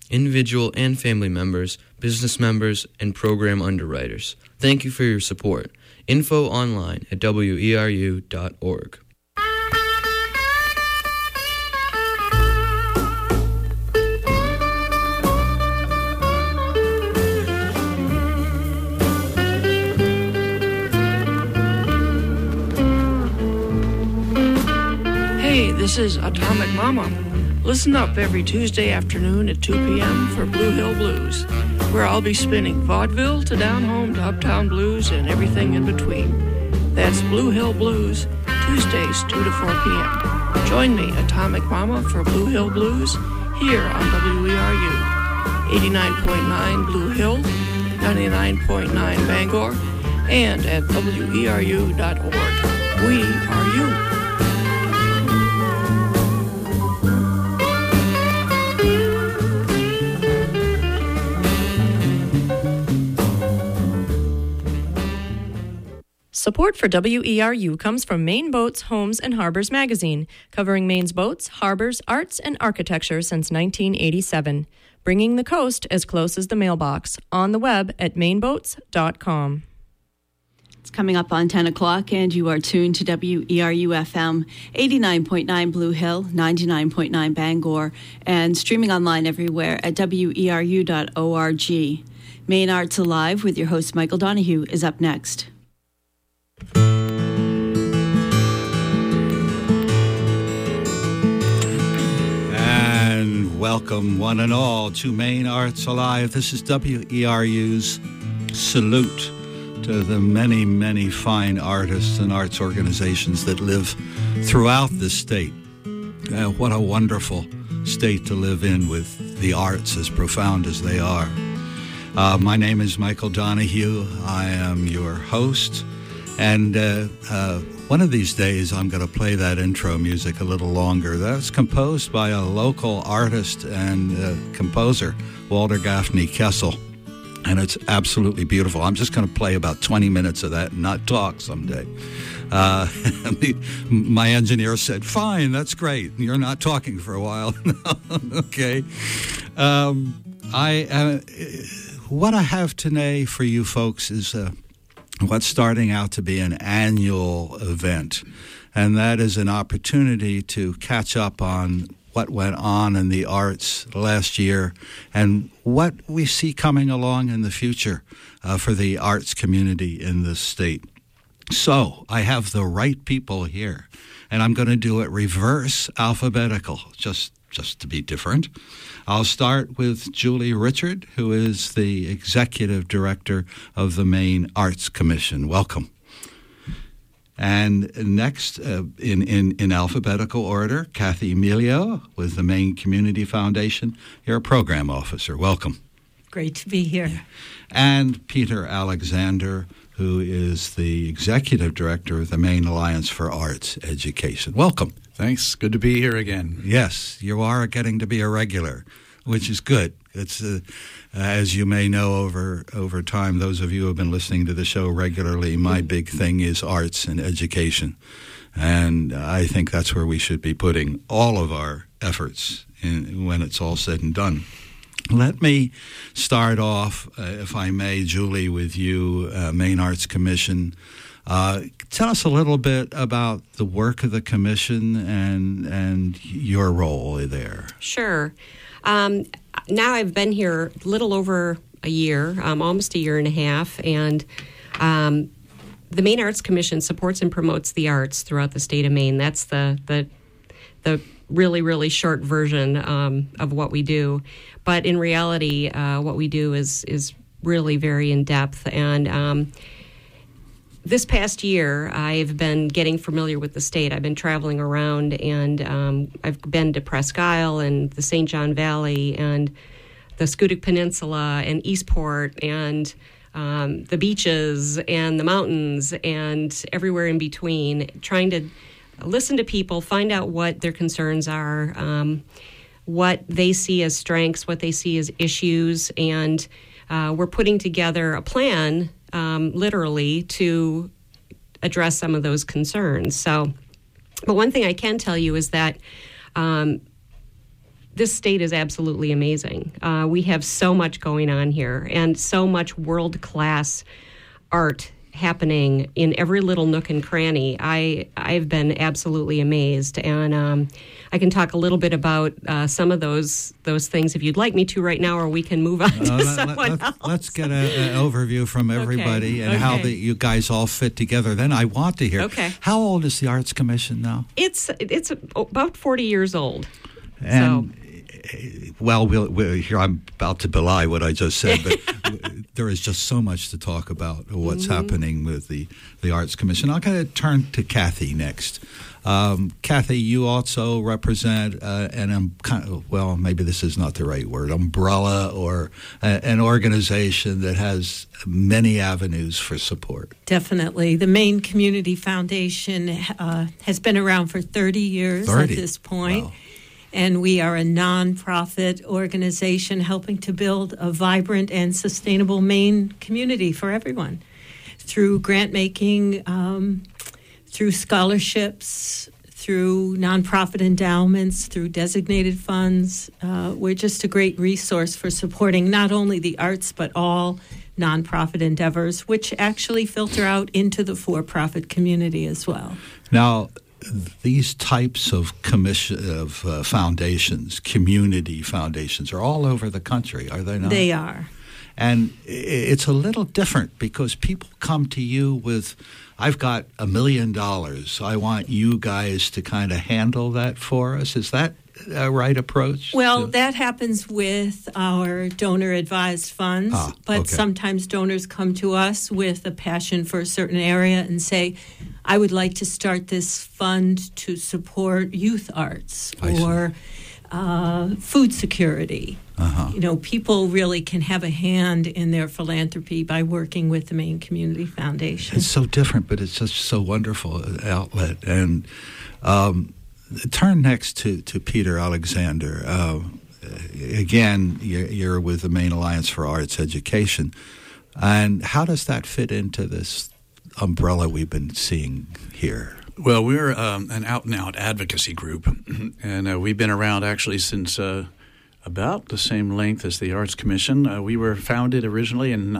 individual and family members, business members, and program underwriters. Thank you for your support. Info online at weru.org. Hey, this is Atomic Mama. Listen up every Tuesday afternoon at 2 p.m. for Blue Hill Blues, where I'll be spinning vaudeville to down-home to uptown blues and everything in between. That's Blue Hill Blues, Tuesdays 2 to 4 p.m. Join me, Atomic Mama, for Blue Hill Blues here on WERU. 89.9 Blue Hill, 99.9 Bangor, and at weru.org. We are you. Support for WERU comes from Maine Boats, Homes, and Harbors magazine, covering Maine's boats, harbors, arts, and architecture since 1987. Bringing the coast as close as the mailbox. On the web at mainboats.com. It's coming up on 10 o'clock, and you are tuned to WERU-FM, 89.9 Blue Hill, 99.9 Bangor, and streaming online everywhere at weru.org. Maine Arts Alive with your host Michael Donahue is up next. And welcome one and all to Maine Arts Alive. This is WERU's salute to the many, many fine artists and arts organizations that live throughout the state. What a wonderful state to live in with the arts as profound as they are. My name is Michael Donahue. I am your host. And one of these days, I'm going to play that intro music a little longer. That's composed by a local artist and composer, Walter Gaffney Kessel. And it's absolutely beautiful. I'm just going to play about 20 minutes of that and not talk someday. My engineer said, fine, that's great. You're not talking for a while. Okay. What I have today for you folks is what's starting out to be an annual event, and that is an opportunity to catch up on what went on in the arts last year and what we see coming along in the future for the arts community in this state. So I have the right people here, and I'm going to do it reverse alphabetical, just to be different. I'll start with Julie Richard, who is the Executive Director of the Maine Arts Commission. Welcome. And next, in alphabetical order, Kathy Emilio with the Maine Community Foundation. You're a Program Officer. Welcome. Great to be here. Yeah. And Peter Alexander, who is the Executive Director of the Maine Alliance for Arts Education. Welcome. Thanks. Good to be here again. Yes, you are getting to be a regular, which is good. It's as you may know over time, those of you who have been listening to the show regularly, my big thing is arts and education. And I think that's where we should be putting all of our efforts when it's all said and done. Let me start off, if I may, Julie, with you, Maine Arts Commission. Tell us a little bit about the work of the commission and your role there. Sure. Now I've been here a little over a year, almost a year and a half, and the Maine Arts Commission supports and promotes the arts throughout the state of Maine. That's the really, really short version of what we do. But in reality, what we do is really very in-depth. And this past year, I've been getting familiar with the state. I've been traveling around, and I've been to Presque Isle and the St. John Valley and the Schoodic Peninsula and Eastport and the beaches and the mountains and everywhere in between, trying to listen to people, find out what their concerns are, what they see as strengths, what they see as issues, and we're putting together a plan, literally, to address some of those concerns. So, but one thing I can tell you is that the this state is absolutely amazing. We have so much going on here and so much world-class art happening in every little nook and cranny. I've been absolutely amazed, and I can talk a little bit about some of those things if you'd like me to right now, or we can move on to someone else. Let's get an overview from everybody and how you guys all fit together. Then I want to hear. Okay. How old is the Arts Commission now? It's about 40 years old. And well, here I'm about to belie what I just said, but there is just so much to talk about what's happening with the Arts Commission. I'm going to turn to Kathy next. Kathy, you also represent maybe this is not the right word, umbrella or an organization that has many avenues for support. Definitely. The Maine Community Foundation has been around for 30 years at this point. Wow. And we are a nonprofit organization helping to build a vibrant and sustainable Maine community for everyone through grant making, through scholarships, through nonprofit endowments, through designated funds. We're just a great resource for supporting not only the arts, but all nonprofit endeavors, which actually filter out into the for-profit community as well. Now, these types of foundations, community foundations, are all over the country, are they not? They are. And it's a little different because people come to you with, I've got $1 million. I want you guys to kind of handle that for us. Is that a right approach? Well, that happens with our donor-advised funds, but sometimes donors come to us with a passion for a certain area and say, I would like to start this fund to support youth arts or food security. You know, people really can have a hand in their philanthropy by working with the Maine Community Foundation. It's so different, but it's just so wonderful an outlet. And turn next to Peter Alexander. Again, you're with the Maine Alliance for Arts Education. And how does that fit into this umbrella we've been seeing here? Well, we're an out-and-out advocacy group, and we've been around actually since about the same length as the Arts Commission. We were founded originally in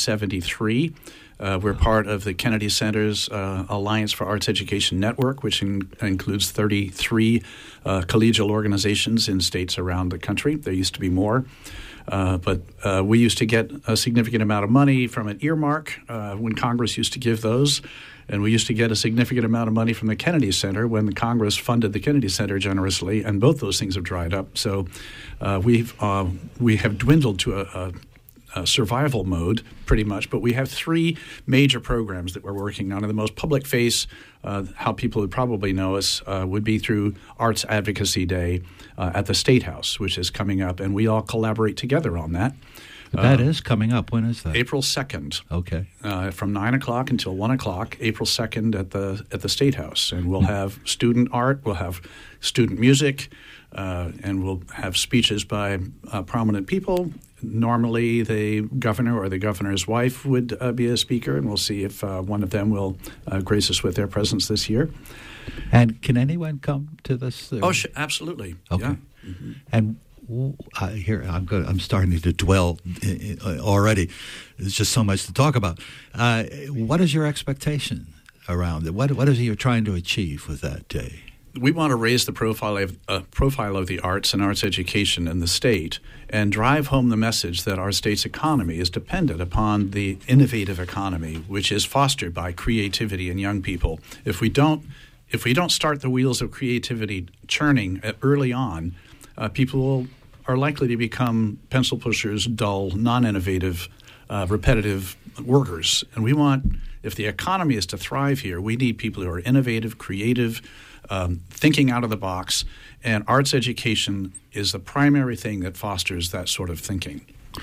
1973. We're part of the Kennedy Center's Alliance for Arts Education Network, which includes 33 collegial organizations in states around the country. There used to be more. But we used to get a significant amount of money from an earmark when Congress used to give those. And we used to get a significant amount of money from the Kennedy Center when the Congress funded the Kennedy Center generously. And both those things have dried up. So we have dwindled to a survival mode pretty much. But we have 3 major programs that we're working on. And the most public face, how people would probably know us, would be through Arts Advocacy Day at the State House, which is coming up. And we all collaborate together on that. That is coming up. When is that? April 2nd. Okay. From 9 o'clock until 1 o'clock, April 2nd at the State House. And we'll have student art, we'll have student music, and we'll have speeches by prominent people. Normally, the governor or the governor's wife would be a speaker, and we'll see if one of them will grace us with their presence this year. And can anyone come to this? Oh, absolutely. Okay. Yeah. Mm-hmm. And here I'm starting to dwell already. There's just so much to talk about. What is your expectation around it? What is it you're trying to achieve with that day? We want to raise the profile of the arts and arts education in the state and drive home the message that our state's economy is dependent upon the innovative economy, which is fostered by creativity in young people. If we don't start the wheels of creativity churning early on, people are likely to become pencil pushers, dull, non-innovative, repetitive workers. And we want, if the economy is to thrive here, we need people who are innovative, creative, thinking out of the box. And arts education is the primary thing that fosters that sort of thinking.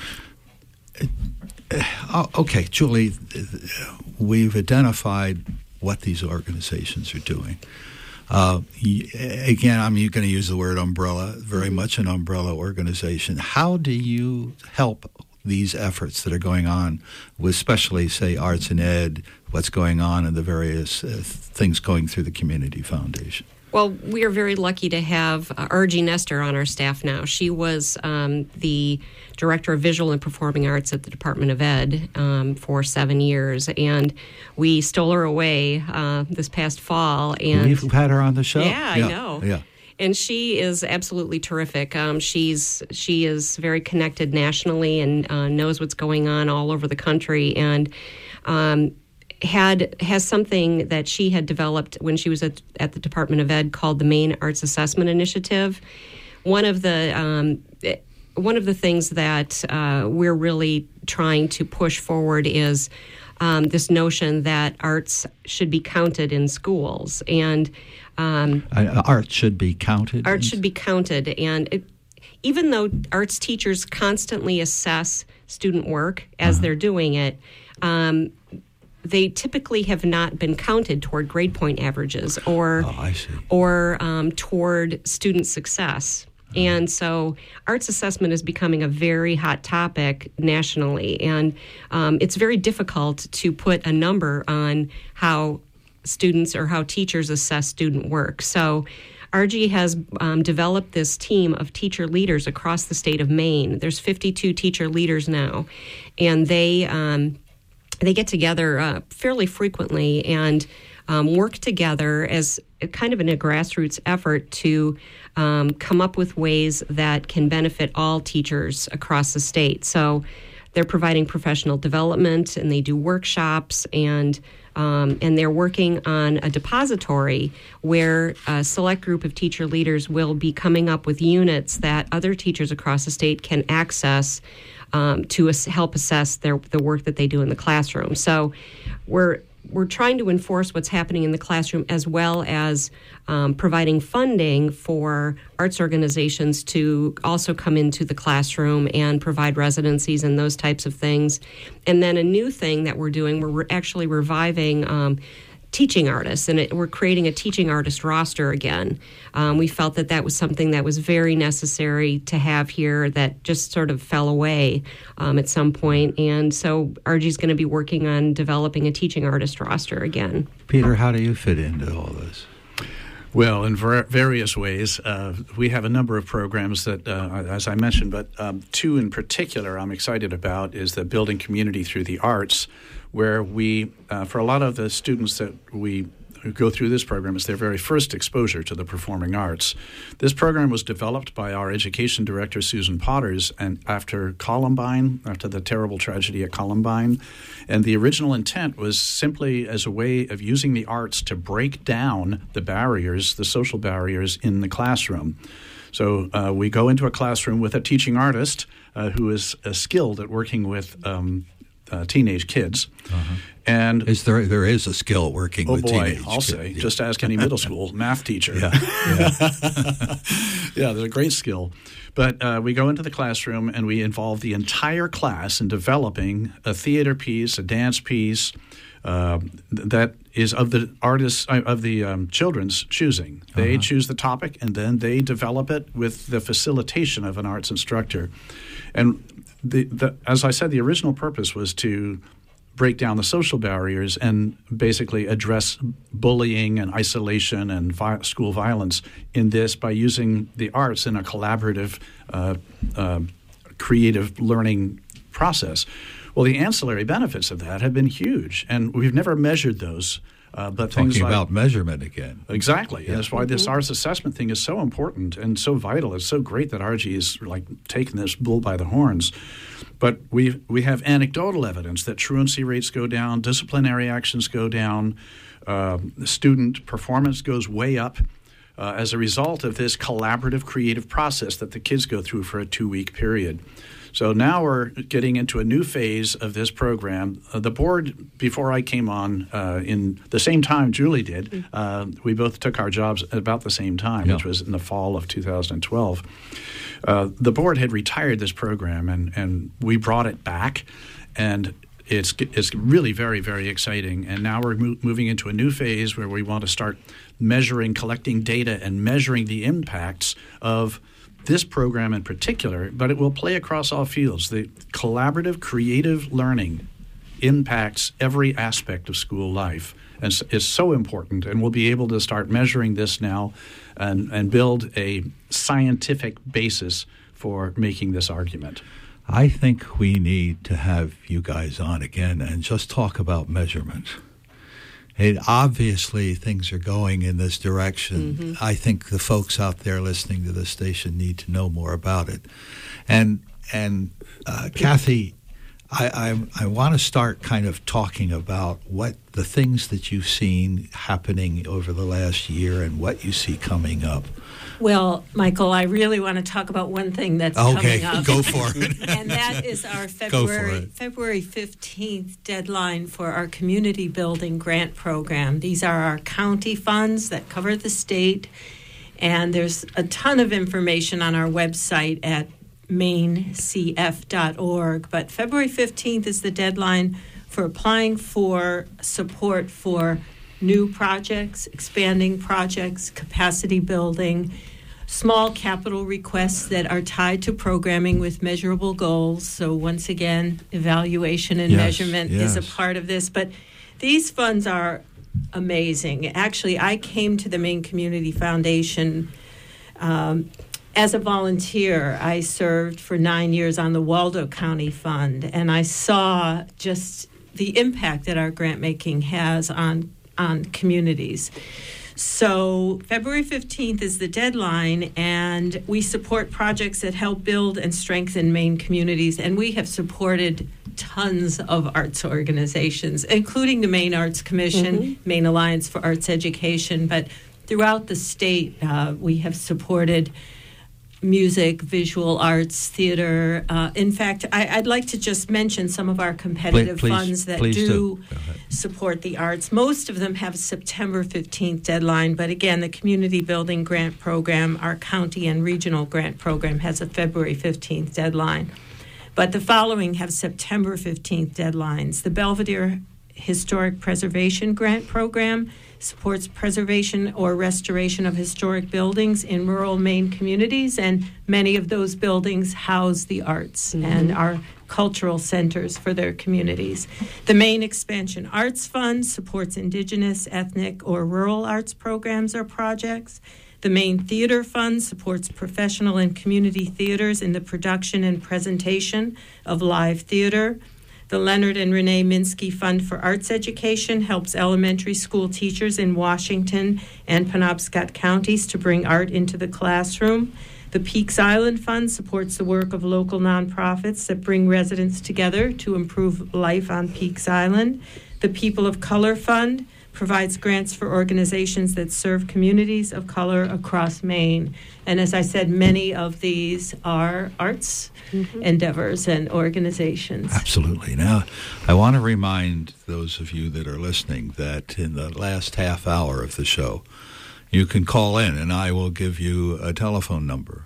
Okay, Julie, we've identified what these organizations are doing. Again, I'm going to use the word umbrella, very much an umbrella organization. How do you help these efforts that are going on with especially, say, arts and ed, what's going on in the various things going through the Community Foundation? Well, we are very lucky to have Argie Nestor on our staff now. She was the Director of Visual and Performing Arts at the Department of Ed for 7 years, and we stole her away this past fall. And we've had her on the show. Yeah, I know. Yeah. And she is absolutely terrific. She is very connected nationally and knows what's going on all over the country, and has something that she had developed when she was at the Department of Ed called the Maine Arts Assessment Initiative. One of the things that we're really trying to push forward is this notion that arts should be counted in schools, and art should be counted. Art should be counted, and even though arts teachers constantly assess student work as they're doing it, they typically have not been counted toward grade point averages or toward student success. And so arts assessment is becoming a very hot topic nationally, and it's very difficult to put a number on how students or how teachers assess student work. So Argie has developed this team of teacher leaders across the state of Maine. There's 52 teacher leaders now, and they get together fairly frequently and work together as kind of in a grassroots effort to come up with ways that can benefit all teachers across the state. So they're providing professional development, and they do workshops, and they're working on a depository where a select group of teacher leaders will be coming up with units that other teachers across the state can access to help assess the work that they do in the classroom. So we're trying to enforce what's happening in the classroom, as well as providing funding for arts organizations to also come into the classroom and provide residencies and those types of things. And then a new thing that we're doing, we're actually reviving teaching artists, and we're creating a teaching artist roster again. We felt that was something that was very necessary to have here that just sort of fell away at some point. And so Argie's going to be working on developing a teaching artist roster again. Peter, how do you fit into all this? Well, in various ways. We have a number of programs that, as I mentioned, but two in particular I'm excited about is the Building Community Through the Arts, where we, for a lot of the students that we go through this program, it's their very first exposure to the performing arts. This program was developed by our education director, Susan Potters, and after the terrible tragedy at Columbine. And the original intent was simply as a way of using the arts to break down the barriers, the social barriers in the classroom. So we go into a classroom with a teaching artist who is skilled at working with teenage kids. And there is a skill working with teenage kids. I'll say, just ask any middle school math teacher. Yeah, there's a great skill. But we go into the classroom and we involve the entire class in developing a theater piece, a dance piece that is of the artists of the children's choosing. They choose the topic and then they develop it with the facilitation of an arts instructor. And as I said, the original purpose was to break down the social barriers and basically address bullying and isolation and school violence in this by using the arts in a collaborative, creative learning process. Well, the ancillary benefits of that have been huge, and we've never measured those. But talking about measurement again. Exactly. Yeah. That's why this arts assessment thing is so important and so vital. It's so great that Argie is taking this bull by the horns. But we have anecdotal evidence that truancy rates go down, disciplinary actions go down, student performance goes way up as a result of this collaborative creative process that the kids go through for a 2-week period. So now we're getting into a new phase of this program. The board, before I came on, in the same time Julie did, we both took our jobs at about the same time, which was in the fall of 2012. The board had retired this program, and we brought it back, and it's really very, very exciting. And now we're moving into a new phase where we want to start measuring, collecting data, and measuring the impacts of this program in particular, but it will play across all fields. The collaborative, creative learning impacts every aspect of school life. And it's so important, and we'll be able to start measuring this now and build a scientific basis for making this argument. I think we need to have you guys on again and just talk about measurement. Obviously, things are going in this direction. Mm-hmm. I think the folks out there listening to this station need to know more about it. And Kathy, I want to start kind of talking about what the things that you've seen happening over the last year and what you see coming up. Well, Michael, I really want to talk about one thing that's coming up. Okay, go for it. And that is our February 15th deadline for our community building grant program. These are our county funds that cover the state, and there's a ton of information on our website at maincf.org. But February 15th is the deadline for applying for support for new projects, expanding projects, capacity building, small capital requests that are tied to programming with measurable goals. So once again, evaluation and measurement is a part of this. But these funds are amazing. Actually, I came to the Maine Community Foundation as a volunteer. I served for 9 years on the Waldo County Fund, and I saw just the impact that our grant making has on communities. So February 15th is the deadline, and we support projects that help build and strengthen Maine communities, and we have supported tons of arts organizations, including the Maine Arts Commission, Maine Alliance for Arts Education, but throughout the state we have supported music, visual arts, theater. In fact, I'd like to just mention some of our competitive funds that do support the arts. Most of them have a September 15th deadline, but again, the Community Building Grant Program, our county and regional grant program, has a February 15th deadline. But the following have September 15th deadlines. The Belvedere Historic Preservation Grant Program supports preservation or restoration of historic buildings in rural Maine communities, and many of those buildings house the arts and are cultural centers for their communities. The Maine Expansion Arts Fund supports Indigenous, ethnic, or rural arts programs or projects. The Maine Theater Fund supports professional and community theaters in the production and presentation of live theater. The Leonard and Renee Minsky Fund for Arts Education helps elementary school teachers in Washington and Penobscot counties to bring art into the classroom. The Peaks Island Fund supports the work of local nonprofits that bring residents together to improve life on Peaks Island. The People of Color Fund provides grants for organizations that serve communities of color across Maine. And as I said, many of these are arts endeavors and organizations. Absolutely. Now, I want to remind those of you that are listening that in the last half hour of the show, you can call in and I will give you a telephone number.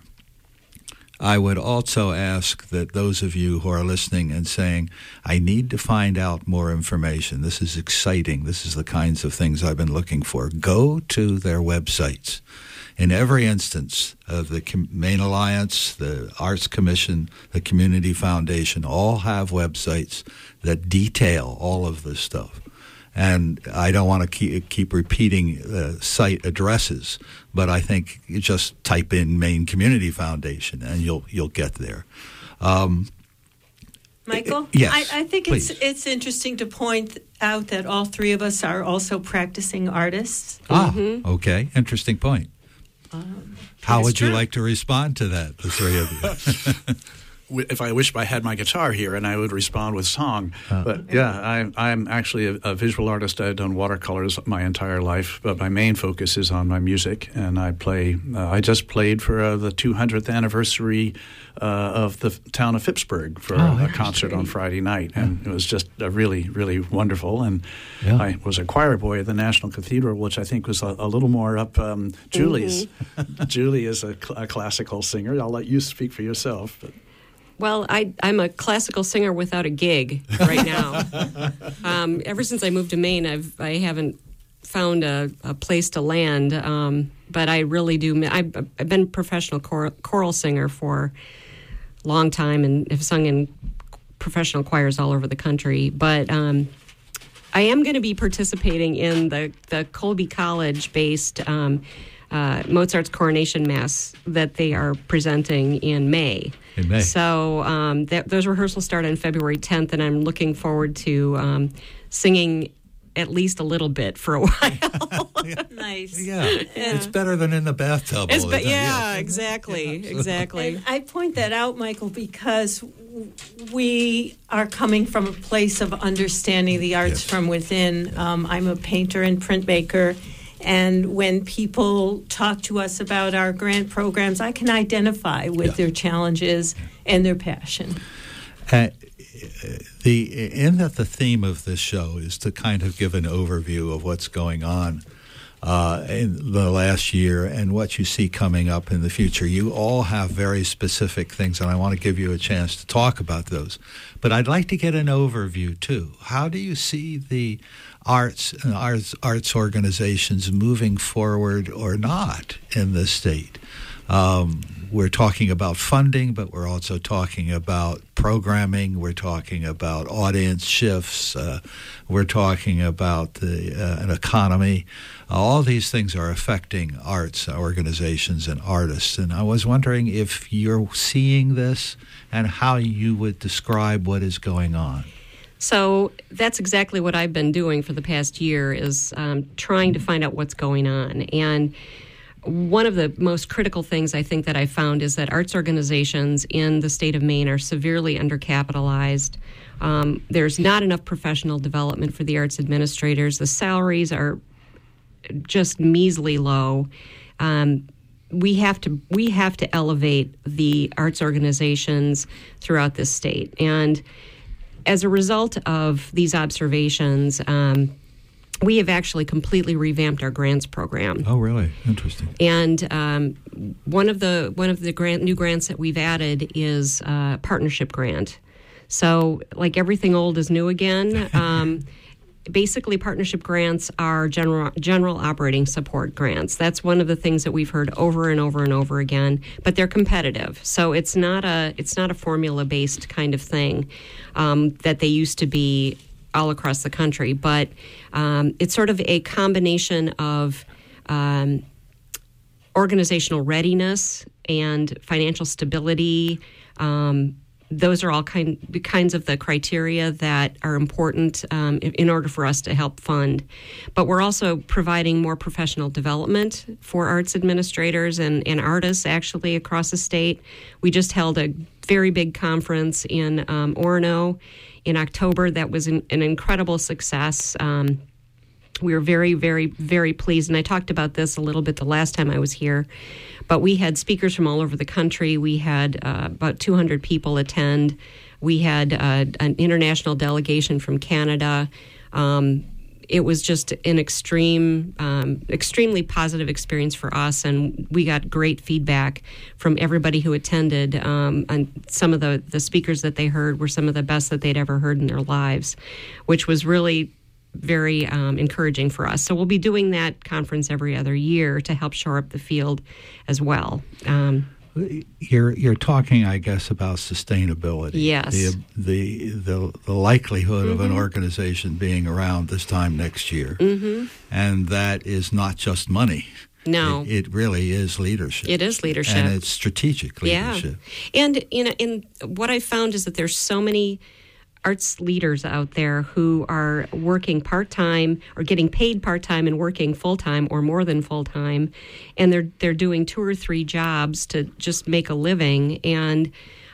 I would also ask that those of you who are listening and saying, I need to find out more information, this is exciting, this is the kinds of things I've been looking for, go to their websites. In every instance of the Maine Alliance, the Arts Commission, the Community Foundation, all have websites that detail all of this stuff. And I don't want to keep repeating site addresses, but I think you just type in Maine Community Foundation and you'll get there. Michael? Yes, I think please. it's interesting to point out that all three of us are also practicing artists. Okay. Interesting point. How would you like to respond to that, the three of you? If I wished I had my guitar here, and I would respond with song. But yeah, I'm actually a visual artist. I've done watercolors my entire life, but my main focus is on my music. And I play. I just played for the 200th anniversary of the town of Phippsburg for a concert on Friday night, and it was just really, really wonderful. And I was a choir boy at the National Cathedral, which I think was a little more up Julie's. Julie is a classical singer. I'll let you speak for yourself. But. Well, I'm a classical singer without a gig right now. Ever since I moved to Maine, I haven't found a place to land, but I really do. I've been a professional choral singer for a long time and have sung in professional choirs all over the country. But I am going to be participating in the Colby College-based Mozart's Coronation Mass that they are presenting in May. So those rehearsals start on February 10th, and I'm looking forward to singing at least a little bit for a while. Nice. Yeah, it's better than in the bathtub. Exactly. And I point that out, Michael, because we are coming from a place of understanding the arts from within. I'm a painter and printmaker, and when people talk to us about our grant programs, I can identify with their challenges and their passion. The theme of this show is to kind of give an overview of what's going on in the last year and what you see coming up in the future. You all have very specific things, and I want to give you a chance to talk about those. But I'd like to get an overview, too. How do you see the arts organizations moving forward or not in this state? We're talking about funding, but we're also talking about programming. We're talking about audience shifts. We're talking about an economy. All these things are affecting arts organizations and artists. And I was wondering if you're seeing this and how you would describe what is going on. So that's exactly what I've been doing for the past year, is trying to find out what's going on. And one of the most critical things I think that I found is that arts organizations in the state of Maine are severely undercapitalized. There's not enough professional development for the arts administrators. The salaries are just measly low. We have to elevate the arts organizations throughout this state. And as a result of these observations, we have actually completely revamped our grants program. Oh, really? Interesting. And one of the new grants that we've added is a partnership grant. So, like everything old is new again. Basically, partnership grants are general operating support grants. That's one of the things that we've heard over and over and over again. But they're competitive, so it's not a formula based kind of thing that they used to be all across the country, but it's sort of a combination of organizational readiness and financial stability. Those are all kinds of the criteria that are important in order for us to help fund. But we're also providing more professional development for arts administrators and artists actually across the state. We just held a very big conference in Orono in October. That was an incredible success. We were very, very, very pleased, and I talked about this a little bit the last time I was here, but we had speakers from all over the country. We had about 200 people attend. We had an international delegation from Canada. It was just an extremely positive experience for us, and we got great feedback from everybody who attended. And some of the speakers that they heard were some of the best that they'd ever heard in their lives, which was really very encouraging for us. So we'll be doing that conference every other year to help shore up the field as well. You're talking, I guess, about sustainability. Yes. The likelihood of an organization being around this time next year, and that is not just money. No, it really is leadership. It is leadership, and it's strategic leadership. Yeah, and in what I found is that there's so many arts leaders out there who are working part-time or getting paid part-time and working full-time or more than full-time, and they're doing 2 or 3 jobs to just make a living, and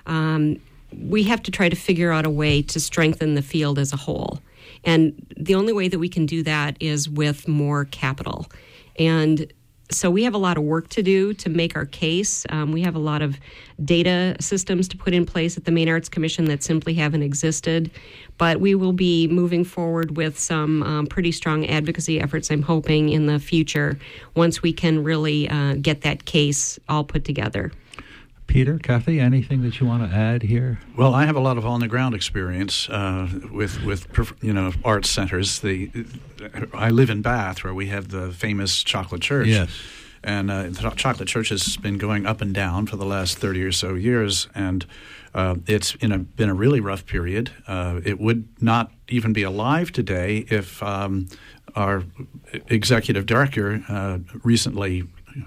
we have to try to figure out a way to strengthen the field as a whole. And the only way that we can do that is with more capital. And so we have a lot of work to do to make our case. We have a lot of data systems to put in place at the Maine Arts Commission that simply haven't existed. But we will be moving forward with some pretty strong advocacy efforts, I'm hoping, in the future once we can really get that case all put together. Peter, Kathy, anything that you want to add here? Well, I have a lot of on-the-ground experience with arts centers. I live in Bath, where we have the famous Chocolate Church. Yes. And the Chocolate Church has been going up and down for the last 30 or so years, and it's been a really rough period. It would not even be alive today if our executive director recently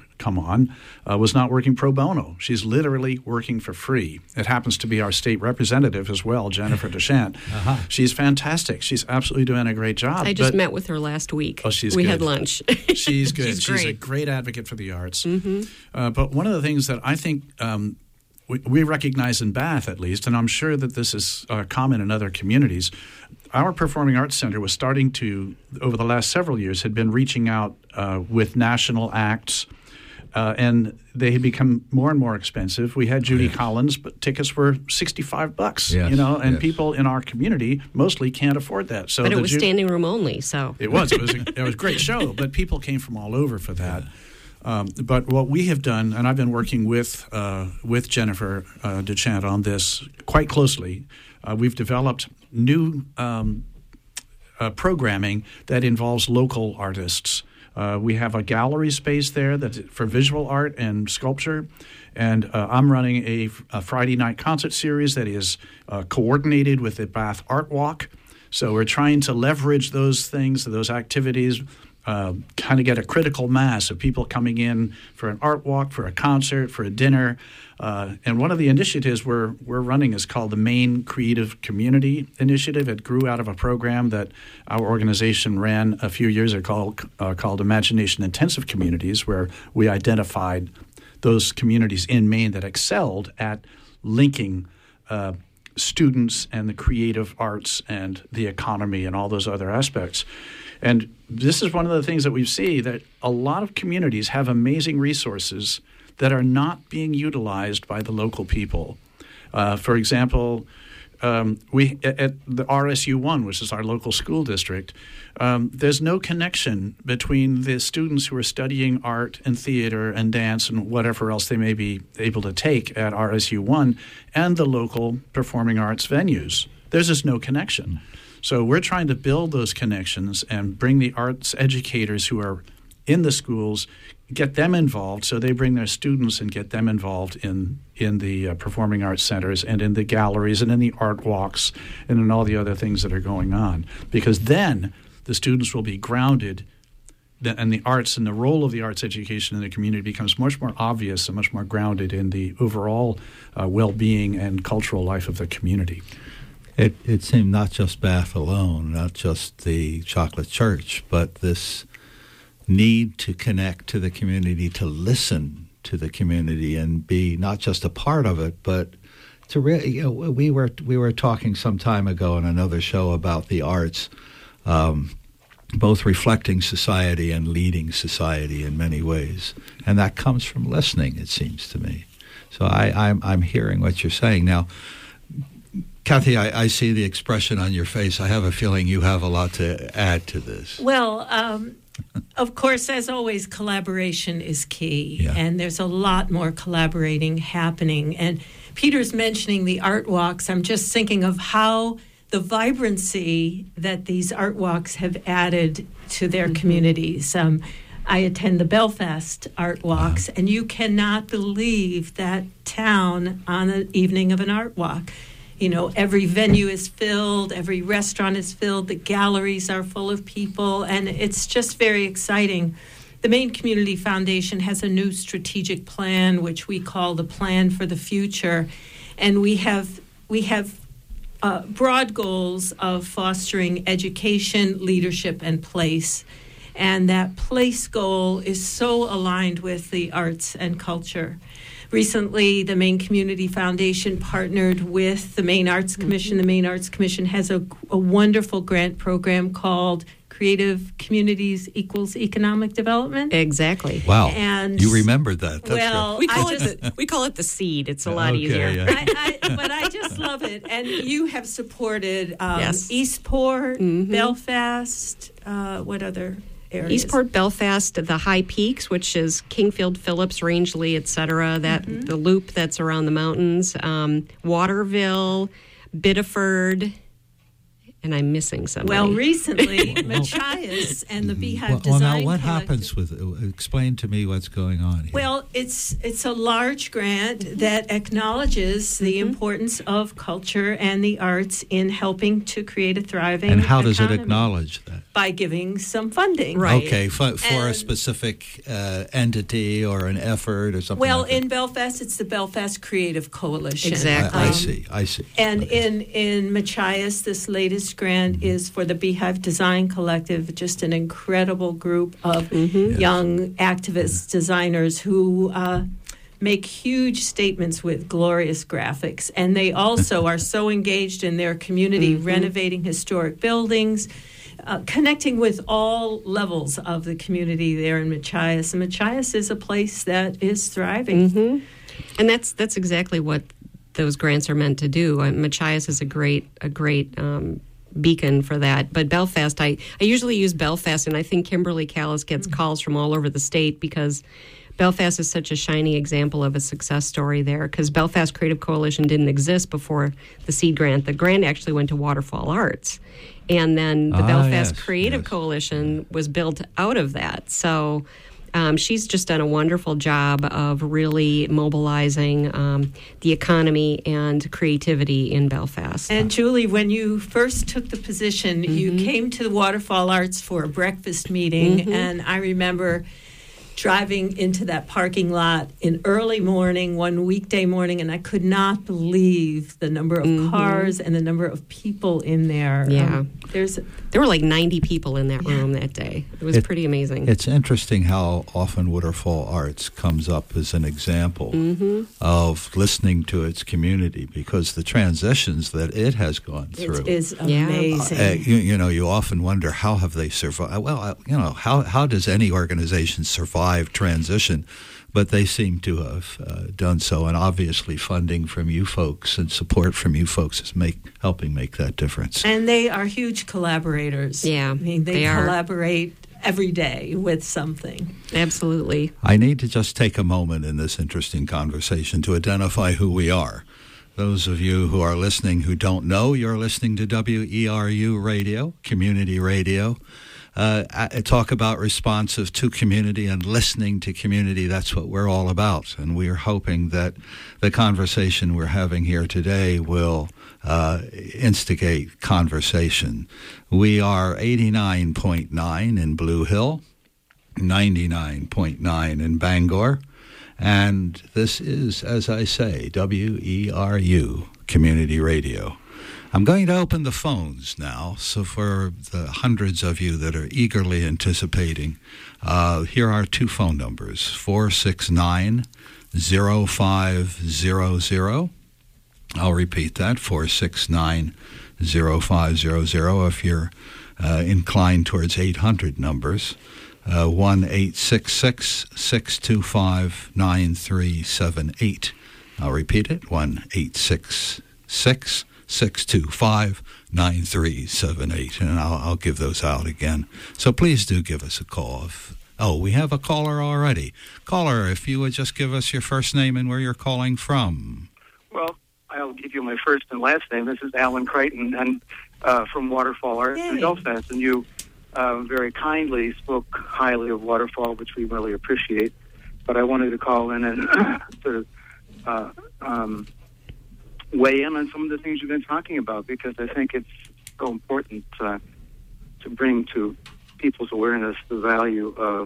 was not working pro bono. She's literally working for free. It happens to be our state representative as well, Jennifer DeShant. She's fantastic. She's absolutely doing a great job. I just met with her last week. Oh, she's we good. had lunch. She's good. She's a great advocate for the arts. But one of the things that I think we recognize in Bath, at least, and I'm sure that this is common in other communities, our Performing Arts Center was starting to, over the last several years, had been reaching out with national acts, and they had become more and more expensive. We had Judy Collins, but tickets were $65, and people in our community mostly can't afford that. So but it was standing room only, so. It was a great show, but people came from all over for that. But what we have done, and I've been working with Jennifer DeShant on this quite closely, we've developed new programming that involves local artists. We have a gallery space there that's for visual art and sculpture, and I'm running a Friday night concert series that is coordinated with the Bath Art Walk. So we're trying to leverage those things, those activities, kind of get a critical mass of people coming in for an art walk, for a concert, for a dinner. And one of the initiatives we're running is called the Maine Creative Community Initiative. It grew out of a program that our organization ran a few years ago called Imagination Intensive Communities, where we identified those communities in Maine that excelled at linking students and the creative arts and the economy and all those other aspects. And this is one of the things that we see, that a lot of communities have amazing resources that are not being utilized by the local people. For example, we at the RSU1, which is our local school district, there's no connection between the students who are studying art and theater and dance and whatever else they may be able to take at RSU1 and the local performing arts venues. There's just no connection. So we're trying to build those connections and bring the arts educators who are in the schools, get them involved, so they bring their students and get them involved in the performing arts centers and in the galleries and in the art walks and in all the other things that are going on. Because then the students will be grounded, and the arts and the role of the arts education in the community becomes much more obvious and much more grounded in the overall well-being and cultural life of the community. It seemed not just Bath alone, not just the Chocolate Church, but this need to connect to the community, to listen to the community and be not just a part of it, but to really, we were talking some time ago on another show about the arts, both reflecting society and leading society in many ways. And that comes from listening, it seems to me. So I'm hearing what you're saying. Now, Kathy, I see the expression on your face. I have a feeling you have a lot to add to this. Well, of course, as always, collaboration is key. Yeah. And there's a lot more collaborating happening. And Peter's mentioning the art walks. I'm just thinking of how the vibrancy that these art walks have added to their communities. I attend the Belfast art walks, and you cannot believe that town on an evening of an art walk. You know, every venue is filled, every restaurant is filled, the galleries are full of people, and it's just very exciting. The Maine Community Foundation has a new strategic plan, which we call the Plan for the Future, and we have broad goals of fostering education, leadership, and place. And that place goal is so aligned with the arts and culture. Recently, the Maine Community Foundation partnered with the Maine Arts Commission. The Maine Arts Commission has a wonderful grant program called Creative Communities Equals Economic Development. Exactly. Wow. And you remembered that. That's well, we call it the seed. It's a lot easier. Yeah. But I just love it. And you have supported yes. Eastport, Belfast, what other areas? Eastport, Belfast, the High Peaks, which is Kingfield, Phillips, Rangeley, etc. That the loop that's around the mountains, Waterville, Biddeford, and I'm missing somebody. Well, recently, Machias and the Beehive Design Well, now what Collective. happens with? Explain to me what's going on here. Well, it's a large grant that acknowledges the importance of culture and the arts in helping to create a thriving and how does it economy acknowledge that? by giving some funding. Right. Okay, for a And- specific entity or an effort or something. Well, like that. in Belfast, it's the Belfast Creative Coalition. Exactly. I see. And Okay. in Machias, this latest grant is for the Beehive Design Collective, just an incredible group of young activist designers who make huge statements with glorious graphics. And they also are so engaged in their community, renovating historic buildings, connecting with all levels of the community there in Machias. And Machias is a place that is thriving. And that's exactly what those grants are meant to do. Machias is a great beacon for that. But Belfast, I usually use Belfast, and I think Kimberly Callis gets calls from all over the state because Belfast is such a shiny example of a success story there, because Belfast Creative Coalition didn't exist before the seed grant. The grant actually went to Waterfall Arts. And then the Belfast Creative Coalition was built out of that. So she's just done a wonderful job of really mobilizing the economy and creativity in Belfast. And Julie, when you first took the position, you came to the Waterfall Arts for a breakfast meeting, and I remember driving into that parking lot in early morning, one weekday morning, and I could not believe the number of cars and the number of people in there. Yeah. There were like 90 people in that room that day. It was pretty amazing. It's interesting how often Waterfall Arts comes up as an example of listening to its community, because the transitions that it has gone through. It is amazing. You often wonder, how have they survived? Well, how does any organization survive transition? But they seem to have done so, and obviously funding from you folks and support from you folks is helping make that difference. And they are huge collaborators. Yeah, I mean, they are. collaborate every day with something. Absolutely. I need to just take a moment in this interesting conversation to identify who we are. Those of you who are listening who don't know, you're listening to WERU Radio, community radio. Talk about responsive to community and listening to community. That's what we're all about. And we are hoping that the conversation we're having here today will instigate conversation. We are 89.9 in Blue Hill, 99.9 in Bangor. And this is, as I say, WERU Community Radio. I'm going to open the phones now, so for the hundreds of you that are eagerly anticipating, here are two phone numbers, 469-0500. I'll repeat that, 469-0500. If you're inclined towards 800 numbers, 1-866-625-9378. I'll repeat it, 1-866-625-9378, and I'll give those out again. So please do give us a call. We have a caller already. Caller, if you would just give us your first name and where you're calling from. Well, I'll give you my first and last name. This is Alan Crichton, and from Waterfall Arts in Belfast, and you very kindly spoke highly of Waterfall, which we really appreciate. But I wanted to call in and sort of weigh in on some of the things you've been talking about, because I think it's so important to bring to people's awareness the value of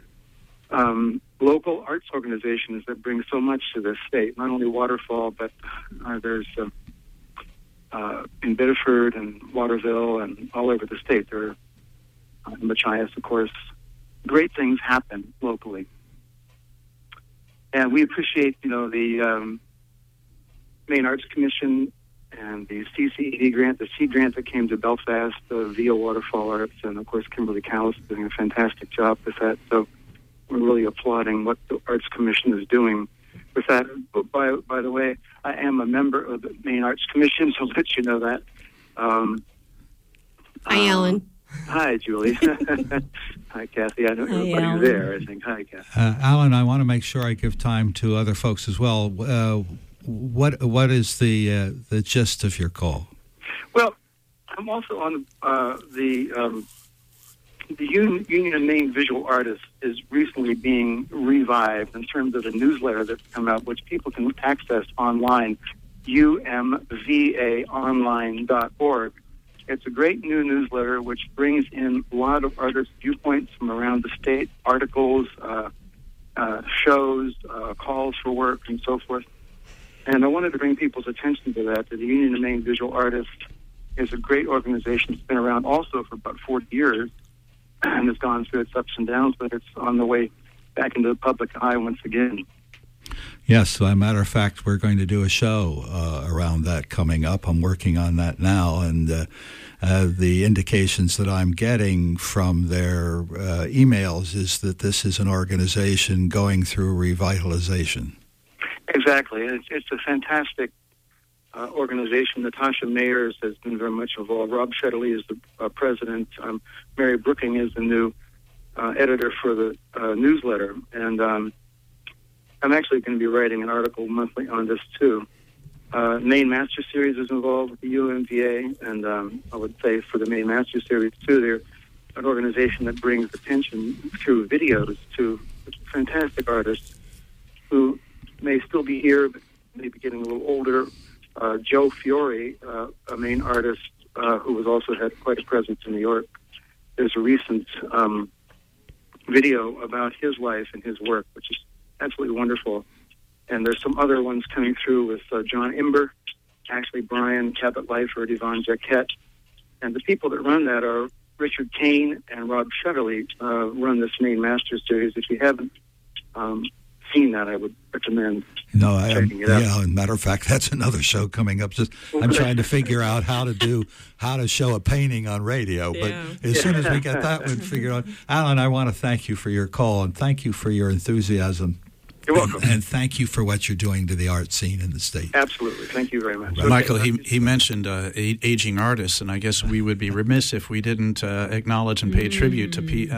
local arts organizations that bring so much to this state. Not only Waterfall, but there's in Biddeford and Waterville and all over the state. There are Machias, of course. Great things happen locally. And we appreciate, the Maine Arts Commission and the CCED grant, the seed grant that came to Belfast via Waterfall Arts, and of course Kimberly Callis is doing a fantastic job with that. So we're really applauding what the Arts Commission is doing with that. But by the way, I am a member of the Maine Arts Commission, so I'll let you know that. Hi, Alan. Hi, Julie. Hi, Kathy. I know everybody's there, I think. Hi, Kathy. Alan, I want to make sure I give time to other folks as well. What is the gist of your call? Well, I'm also on the Union of Maine Visual Artists is recently being revived in terms of a newsletter that's come out, which people can access online, umvaonline.org. It's a great new newsletter which brings in a lot of artist viewpoints from around the state, articles, shows, calls for work, and so forth. And I wanted to bring people's attention to that the Union of Maine Visual Artists is a great organization. It's been around also for about 40 years and has gone through its ups and downs, but it's on the way back into the public eye once again. Yes, as a matter of fact, we're going to do a show around that coming up. I'm working on that now, and the indications that I'm getting from their emails is that this is an organization going through revitalization. Exactly. It's a fantastic organization. Natasha Mayers has been very much involved. Rob Shetterly is the president. Mary Brooking is the new editor for the newsletter, and I'm actually going to be writing an article monthly on this, too. Maine Master Series is involved with the UMVA, and I would say for the Maine Master Series, too, they're an organization that brings attention through videos to fantastic artists who may still be here, but maybe getting a little older. Joe Fiore, a Maine artist who has also had quite a presence in New York. There's a recent video about his life and his work, which is absolutely wonderful. And there's some other ones coming through with John Imber, Ashley Bryan, Cabot Lyford, Yvonne Jacquette. And the people that run that are Richard Kane and Rob Shetterly run this Maine Master Series. If you haven't seen that, I would recommend checking it out. Yeah, as a matter of fact, that's another show coming up. I'm trying to figure out how to show a painting on radio. But as soon as we get that one figured out, Alan, I want to thank you for your call and thank you for your enthusiasm. You're welcome. And thank you for what you're doing to the art scene in the state. Absolutely. Thank you very much. Right. Michael, he mentioned aging artists, and I guess we would be remiss if we didn't acknowledge and pay tribute to Pete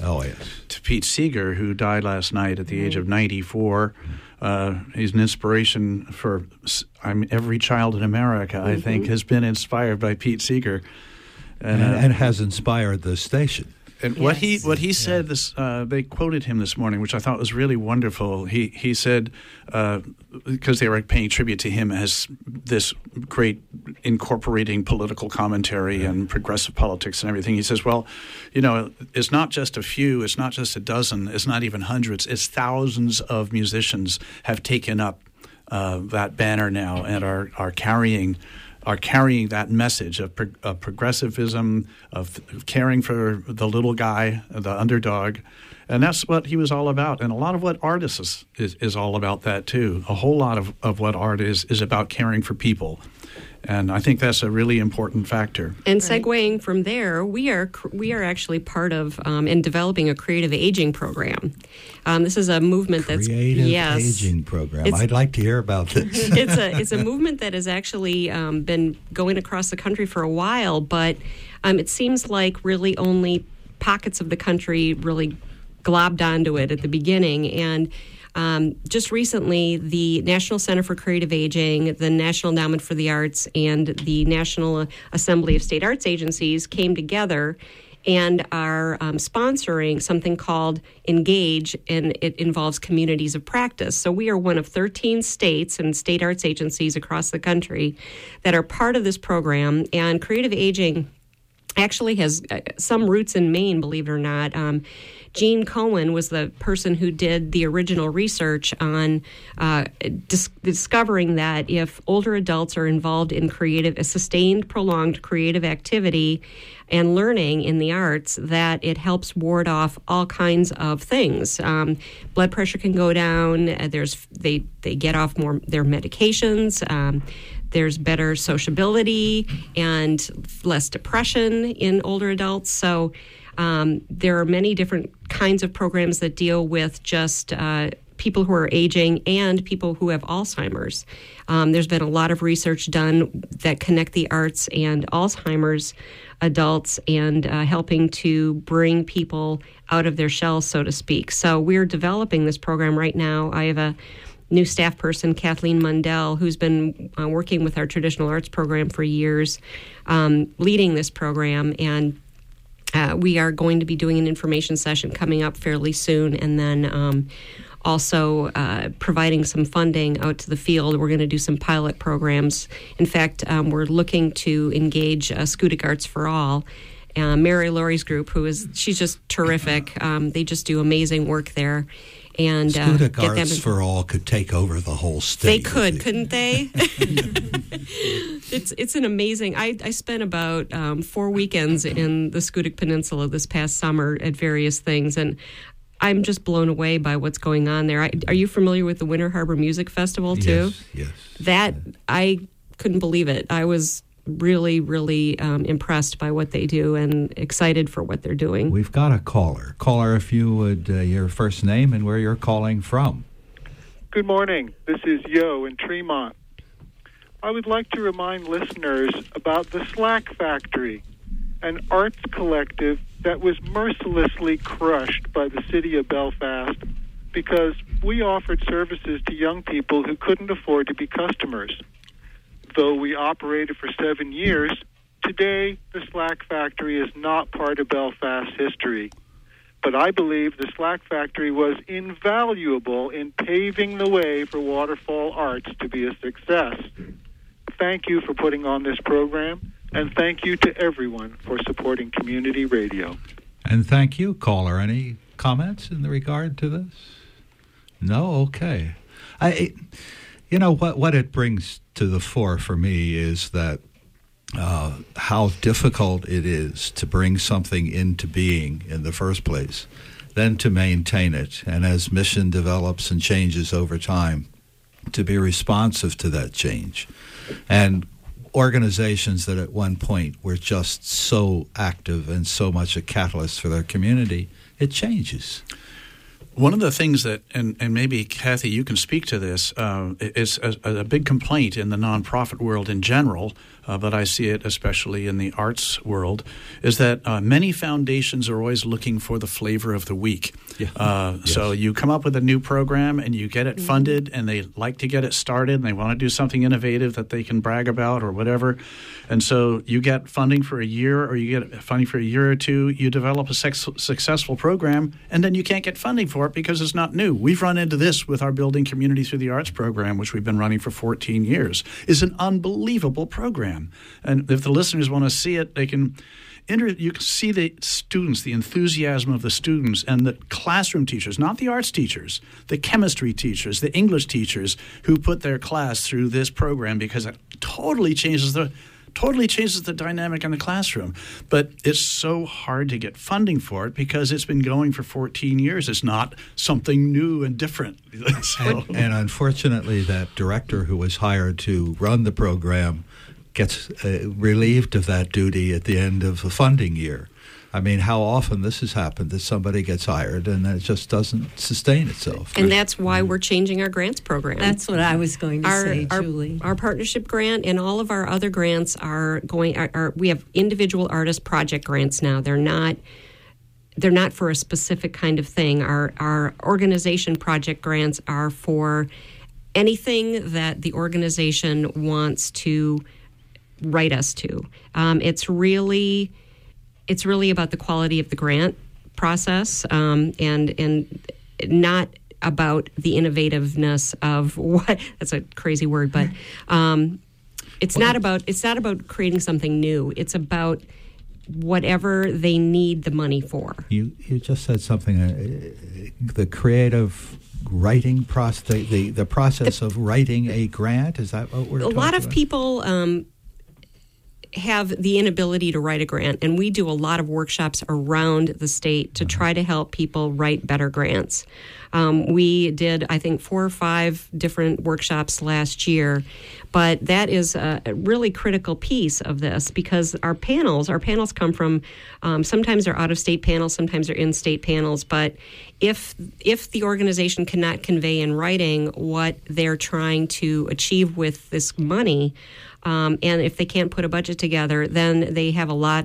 Seeger, who died last night at the age of 94. He's an inspiration for every child in America, I think, has been inspired by Pete Seeger. And has inspired the station. And what he said, they quoted him this morning, which I thought was really wonderful. He said, because they were paying tribute to him as this great incorporating political commentary and progressive politics and everything. He says, well, it's not just a few, it's not just a dozen, it's not even hundreds, it's thousands of musicians have taken up that banner now and are carrying that message of progressivism, of caring for the little guy, the underdog. And that's what he was all about. And a lot of what art is all about that, too. A whole lot of what art is about caring for people. And I think that's a really important factor. And segueing from there, we are actually part of and developing a creative aging program. This is a movement that's creative aging program. I'd like to hear about this. It's a movement that has actually been going across the country for a while, but it seems like really only pockets of the country really globbed onto it at the beginning. And just recently, the National Center for Creative Aging, the National Endowment for the Arts, and the National Assembly of State Arts Agencies came together and are sponsoring something called Engage, and it involves communities of practice. So we are one of 13 states and state arts agencies across the country that are part of this program, and creative aging actually has some roots in Maine, believe it or not. Gene Cohen was the person who did the original research on discovering that if older adults are involved in a sustained, prolonged creative activity and learning in the arts, that it helps ward off all kinds of things. Blood pressure can go down. They get off more their medications. There's better sociability and less depression in older adults. So there are many different kinds of programs that deal with just people who are aging and people who have Alzheimer's. There's been a lot of research done that connect the arts and Alzheimer's adults and helping to bring people out of their shells, so to speak. So we're developing this program right now. I have new staff person, Kathleen Mundell, who's been working with our traditional arts program for years, leading this program. And we are going to be doing an information session coming up fairly soon, and then also providing some funding out to the field. We're going to do some pilot programs. In fact, we're looking to engage Schoodic Arts for All. Mary Laurie's group, she's just terrific. They just do amazing work there. And Schoodic Arts for All could take over the whole state. They could, couldn't they? It's an amazing. I spent about 4 weekends in the Schoodic Peninsula this past summer at various things, and I'm just blown away by what's going on there. Are you familiar with the Winter Harbor Music Festival too? Yes. That I couldn't believe it. I was really, really impressed by what they do and excited for what they're doing. We've got a caller. Caller, if you would, your first name and where you're calling from. Good morning. This is Yo in Tremont. I would like to remind listeners about the Slack Factory, an arts collective that was mercilessly crushed by the city of Belfast because we offered services to young people who couldn't afford to be customers. Though we operated for 7 years, today the Slack Factory is not part of Belfast history. But I believe the Slack Factory was invaluable in paving the way for Waterfall Arts to be a success. Thank you for putting on this program, and thank you to everyone for supporting community radio. And thank you, caller. Any comments in regard to this? No? Okay. You know, what it brings to the fore for me is that how difficult it is to bring something into being in the first place, then to maintain it, and as mission develops and changes over time, to be responsive to that change. And organizations that at one point were just so active and so much a catalyst for their community, it changes. One of the things that, and maybe, Kathy, you can speak to this, is a big complaint in the nonprofit world in general, but I see it especially in the arts world, is that many foundations are always looking for the flavor of the week. Yeah. Yes. So you come up with a new program and you get it funded, and they like to get it started, and they want to do something innovative that they can brag about or whatever. And so you get funding for a year, or you get funding for a year or two, you develop a successful program, and then you can't get funding for it because it's not new. We've run into this with our Building Community Through the Arts program, which we've been running for 14 years. It's an unbelievable program. And if the listeners want to see it, they can you can see the students, the enthusiasm of the students, and the classroom teachers, not the arts teachers, the chemistry teachers, the English teachers who put their class through this program, because it totally changes the dynamic in the classroom. But it's so hard to get funding for it because it's been going for 14 years. It's not something new and different. And unfortunately, that director who was hired to run the program gets relieved of that duty at the end of the funding year. I mean, how often this has happened that somebody gets hired and it just doesn't sustain itself. And that's why we're changing our grants program. That's what I was going to say, Julie. Our partnership grant and all of our other grants are we have individual artist project grants now. They're not for a specific kind of thing. Our organization project grants are for anything that the organization wants to write us to. It's really about the quality of the grant process, and not about the innovativeness of what. That's a crazy word, but it's not about creating something new. It's about whatever they need the money for. You just said something. The creative writing process, the process of writing a grant. Is that what we're talking about? A lot of people have the inability to write a grant, and we do a lot of workshops around the state to try to help people write better grants. We did, I think, 4 or 5 different workshops last year, but that is a really critical piece of this, because our panels come from, sometimes they're out-of-state panels, sometimes they're in-state panels, but if the organization cannot convey in writing what they're trying to achieve with this money, and if they can't put a budget together, then they have a lot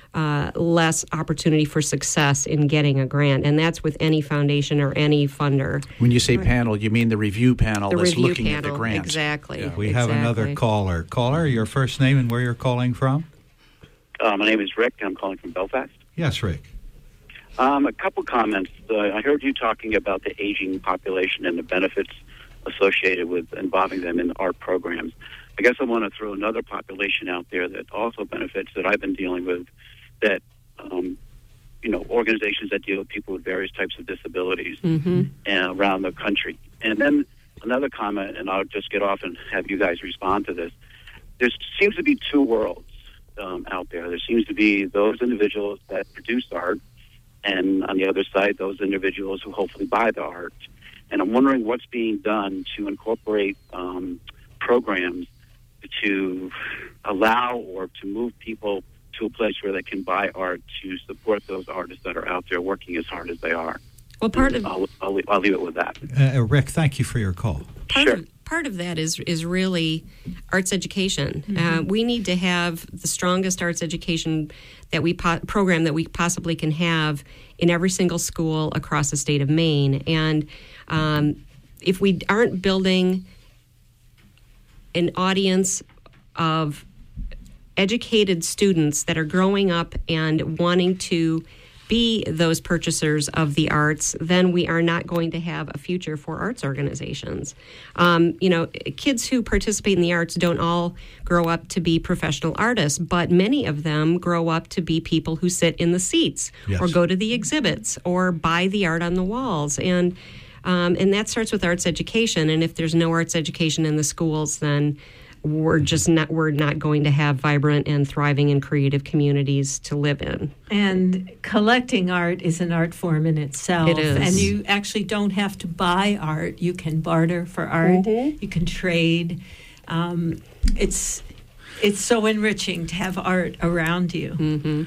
less opportunity for success in getting a grant, and that's with any foundation or any funder. When you say panel, you mean the review panel that's review looking panel, at the grant. Exactly. Yeah. We have another caller. Caller, your first name and where you're calling from? My name is Rick. I'm calling from Belfast. Yes, Rick. A couple comments. I heard you talking about the aging population and the benefits associated with involving them in art programs. I guess I want to throw another population out there that also benefits that I've been dealing with, that, organizations that deal with people with various types of disabilities around the country. And then another comment, and I'll just get off and have you guys respond to this. There seems to be two worlds out there. There seems to be those individuals that produce art, and on the other side, those individuals who hopefully buy the art. And I'm wondering what's being done to incorporate programs to allow or to move people to a place where they can buy art to support those artists that are out there working as hard as they are. Well, I'll leave it with that. Rick, thank you for your call. Part of that is really arts education. We need to have the strongest arts education that program that we possibly can have in every single school across the state of Maine. And if we aren't building an audience of educated students that are growing up and wanting to be those purchasers of the arts, then we are not going to have a future for arts organizations. Kids who participate in the arts don't all grow up to be professional artists, but many of them grow up to be people who sit in the seats or go to the exhibits or buy the art on the walls. And that starts with arts education. And if there's no arts education in the schools, then we're not going to have vibrant and thriving and creative communities to live in. And collecting art is an art form in itself. It is. And you actually don't have to buy art. You can barter for art. You can trade. It's so enriching to have art around you.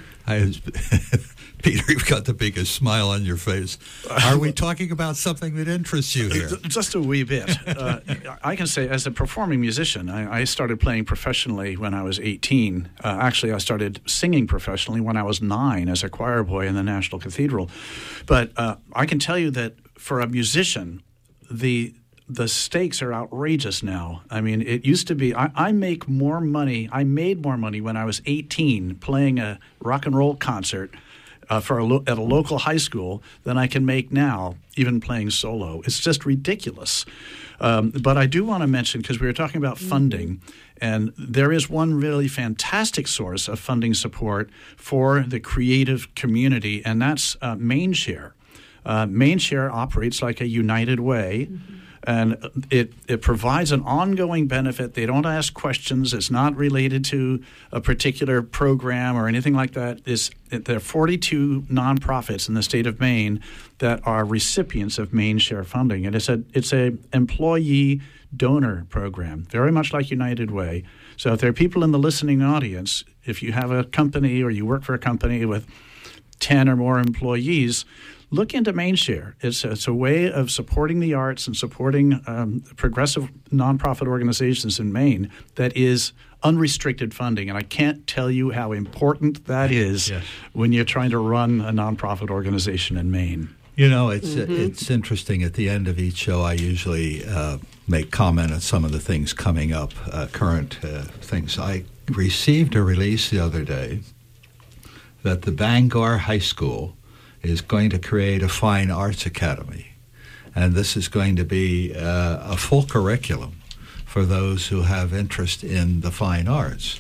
Peter, you've got the biggest smile on your face. Are we talking about something that interests you here? Just a wee bit. I can say, as a performing musician, I started playing professionally when I was 18. Actually, I started singing professionally when I was 9 as a choir boy in the National Cathedral. But I can tell you that for a musician, the stakes are outrageous now. I mean, it used to be, I made more money when I was 18 playing a rock and roll concert at a local high school than I can make now, even playing solo. It's just ridiculous. But I do want to mention, because we were talking about funding, and there is one really fantastic source of funding support for the creative community, and that's MainShare. MainShare operates like a United Way. And it provides an ongoing benefit. They don't ask questions. It's not related to a particular program or anything like that. There are 42 nonprofits in the state of Maine that are recipients of MainShare funding, and it's a employee donor program, very much like United Way. So if there are people in the listening audience, if you have a company or you work for a company with 10 or more employees, look into MainShare. It's a way of supporting the arts and supporting progressive nonprofit organizations in Maine that is unrestricted funding. And I can't tell you how important that is when you're trying to run a nonprofit organization in Maine. You know, it's interesting. At the end of each show, I usually make comment on some of the things coming up, current things. I received a release the other day that the Bangor High School is going to create a fine arts academy. And this is going to be a full curriculum for those who have interest in the fine arts.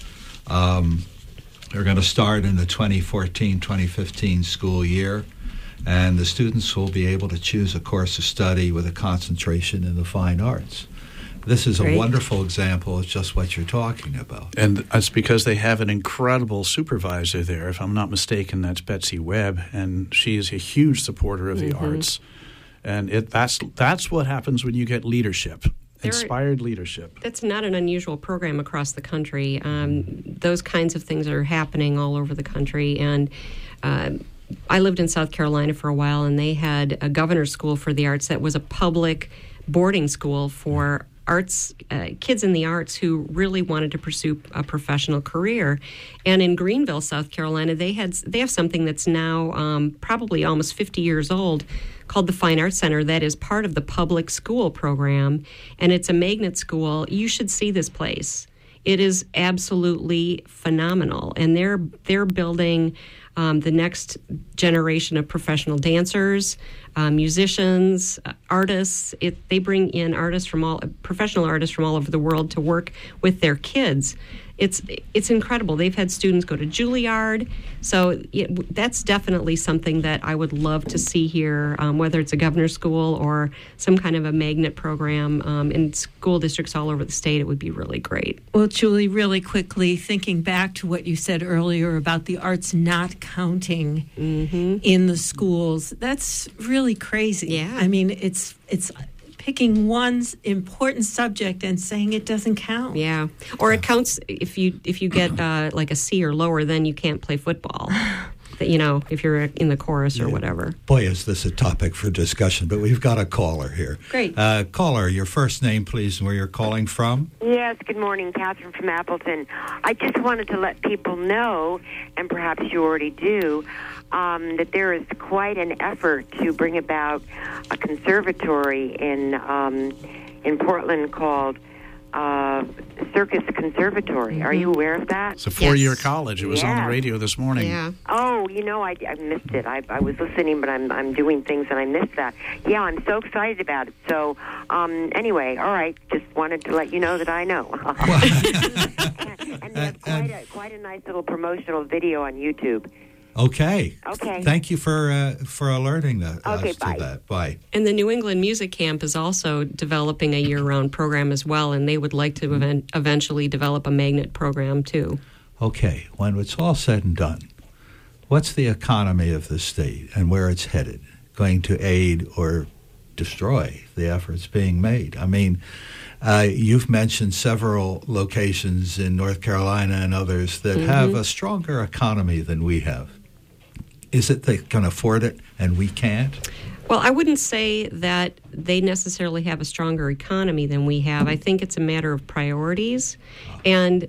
They're going to start in the 2014-2015 school year, and the students will be able to choose a course of study with a concentration in the fine arts. This is a wonderful example of just what you're talking about. And that's because they have an incredible supervisor there. If I'm not mistaken, that's Betsy Webb, and she is a huge supporter of the arts. And that's what happens when you get leadership, inspired leadership. That's not an unusual program across the country. Those kinds of things are happening all over the country. And I lived in South Carolina for a while, and they had a governor's school for the arts that was a public boarding school for kids in the arts who really wanted to pursue a professional career. And in Greenville, South Carolina, they have something that's now probably almost 50 years old, called the Fine Arts Center, that is part of the public school program, and it's a magnet school. You should see this place. It is absolutely phenomenal, and they're building the next generation of professional dancers, musicians, artists. They bring in professional artists from all over the world to work with their kids. It's incredible. They've had students go to Juilliard, so that's definitely something that I would love to see here, whether it's a governor's school or some kind of a magnet program in school districts all over the state. It would be really great. Well, Julie, really quickly, thinking back to what you said earlier about the arts not counting in the schools, that's really crazy. Yeah. I mean, it's picking one important subject and saying it doesn't count. Yeah, or it counts if you get like a C or lower, then you can't play football. If you're in the chorus or whatever. Boy, is this a topic for discussion, but we've got a caller here. Great. Caller, your first name, please, and where you're calling from. Yes, good morning, Catherine from Appleton. I just wanted to let people know, and perhaps you already do, that there is quite an effort to bring about a conservatory in Portland called Circus Conservatory. Are you aware of that? It's a 4-year college. It was on the radio this morning. Yeah. Oh, I missed it. I was listening, but I'm doing things and I missed that. Yeah, I'm so excited about it. So, anyway, all right. Just wanted to let you know that I know. and there's quite a nice little promotional video on YouTube. Okay. Okay. Thank you for alerting us to that. Bye. And the New England Music Camp is also developing a year-round program as well, and they would like to eventually develop a magnet program too. Okay. When it's all said and done, what's the economy of the state and where it's headed? Going to aid or destroy the efforts being made? I mean, you've mentioned several locations in North Carolina and others that have a stronger economy than we have. Is it they can afford it and we can't? Well, I wouldn't say that they necessarily have a stronger economy than we have. I think it's a matter of priorities. And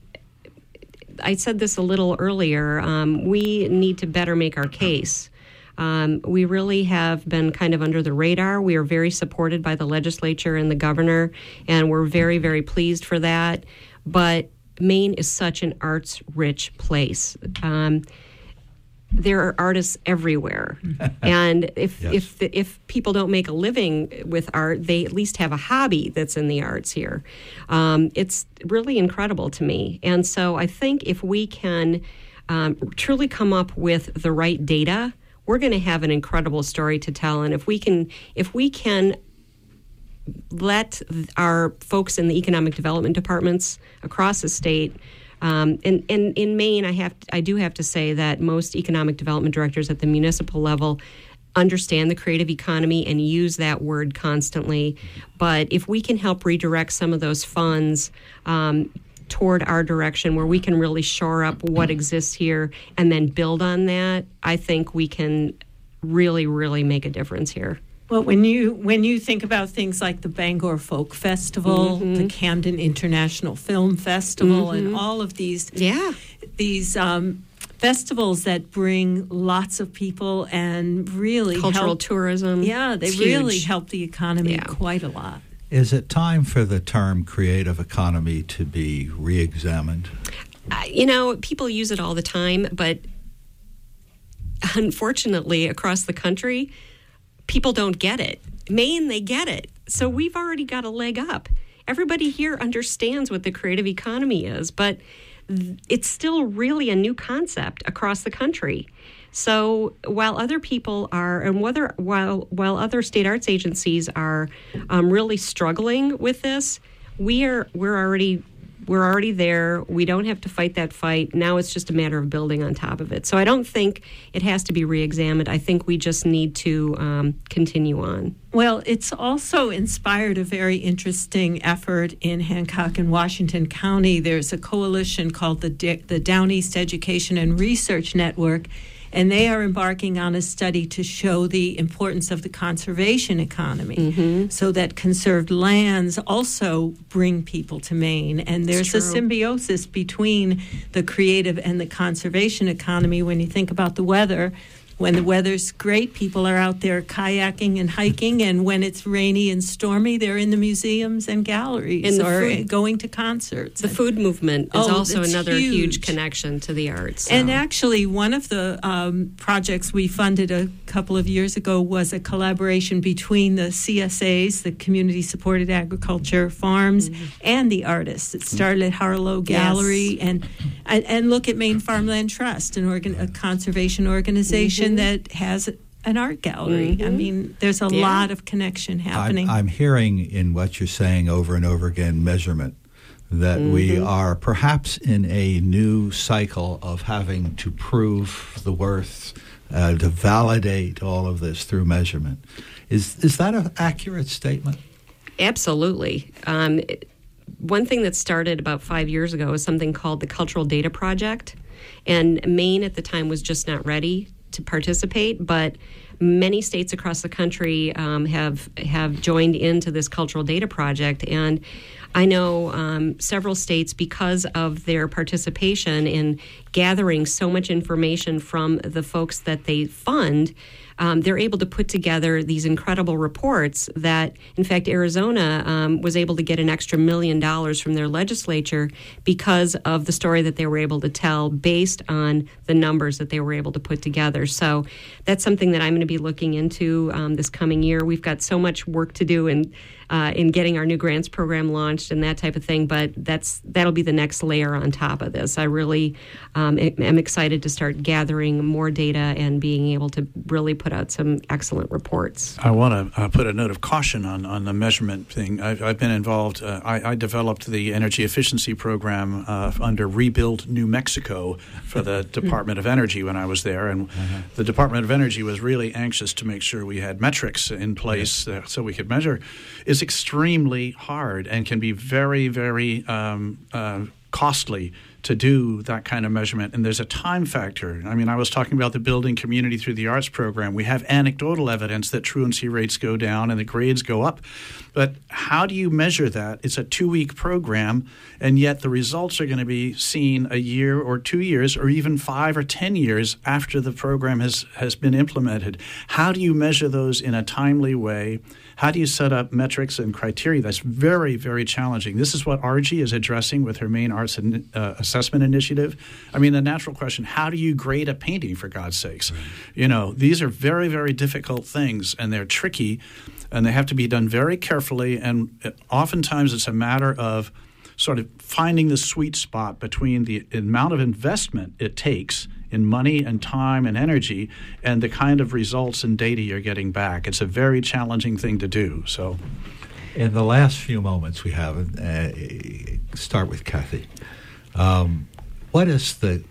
I said this a little earlier. We need to better make our case. We really have been kind of under the radar. We are very supported by the legislature and the governor, and we're very, very pleased for that. But Maine is such an arts-rich place. There are artists everywhere, and if people don't make a living with art, they at least have a hobby that's in the arts here. It's really incredible to me, and so I think if we can truly come up with the right data, we're going to have an incredible story to tell. And if we can let our folks in the economic development departments across the state. And in Maine, I do have to say that most economic development directors at the municipal level understand the creative economy and use that word constantly. But if we can help redirect some of those funds toward our direction where we can really shore up what exists here and then build on that, I think we can really, really make a difference here. Well, when you think about things like the Bangor Folk Festival, the Camden International Film Festival, and all of these festivals that bring lots of people and really cultural tourism, they really help the economy quite a lot. Is it time for the term creative economy to be re-examined? People use it all the time, but unfortunately, across the country, people don't get it. Maine, they get it. So we've already got a leg up. Everybody here understands what the creative economy is, but it's still really a new concept across the country. So while other people are, and while other state arts agencies are really struggling with this, we're already there. We don't have to fight that fight. Now it's just a matter of building on top of it. So I don't think it has to be re-examined. I think we just need to continue on. Well, it's also inspired a very interesting effort in Hancock and Washington County. There's a coalition called the Down East Education and Research Network, And they are embarking on a study to show the importance of the conservation economy, so that conserved lands also bring people to Maine. And there's a symbiosis between the creative and the conservation economy. When you think about the weather, when the weather's great, people are out there kayaking and hiking, and when it's rainy and stormy, they're in the museums and galleries or going to concerts. The food movement is also another huge connection to the arts. So. And actually, one of the projects we funded a couple of years ago was a collaboration between the CSAs, the Community Supported Agriculture Farms, and the artists. It started at Harlow Gallery, and look at Maine Farmland Trust, a conservation organization that has an art gallery. I mean, there's a lot of connection happening. I'm hearing in what you're saying over and over again, measurement, that we are perhaps in a new cycle of having to prove the worth, to validate all of this through measurement. Is that an accurate statement? Absolutely. One thing that started about 5 years ago is something called the Cultural Data Project, and Maine at the time was just not ready to participate, but many states across the country have joined into this Cultural Data Project, and I know several states, because of their participation in gathering so much information from the folks that they fund, they're able to put together these incredible reports that, in fact, Arizona was able to get an extra $1 million from their legislature because of the story that they were able to tell based on the numbers that they were able to put together. So that's something that I'm going to be looking into this coming year. We've got so much work to do in getting our new grants program launched and that type of thing, but that'll be the next layer on top of this. I really am excited to start gathering more data and being able to really put out some excellent reports. I want to put a note of caution on the measurement thing. I've been involved. I developed the energy efficiency program under Rebuild New Mexico for the Department of Energy when I was there, and the Department of Energy was really anxious to make sure we had metrics in place so we could measure. It's extremely hard and can be very, very costly to do that kind of measurement. And there's a time factor. I mean, I was talking about the Building Community Through the Arts program. We have anecdotal evidence that truancy rates go down and the grades go up. But how do you measure that? It's a 2-week program, and yet the results are going to be seen a year or 2 years or even 5 or 10 years after the program has been implemented. How do you measure those in a timely way? How do you set up metrics and criteria? That's very, very challenging. This is what RG is addressing with her Maine Arts Assessment Initiative. I mean, the natural question, how do you grade a painting, for God's sakes? Right. You know, these are very, very difficult things, and they're tricky, and they have to be done very carefully, and oftentimes it's a matter of sort of finding the sweet spot between the amount of investment it takes in money and time and energy and the kind of results and data you're getting back. It's a very challenging thing to do. So, in the last few moments we have, start with Kathy. What is the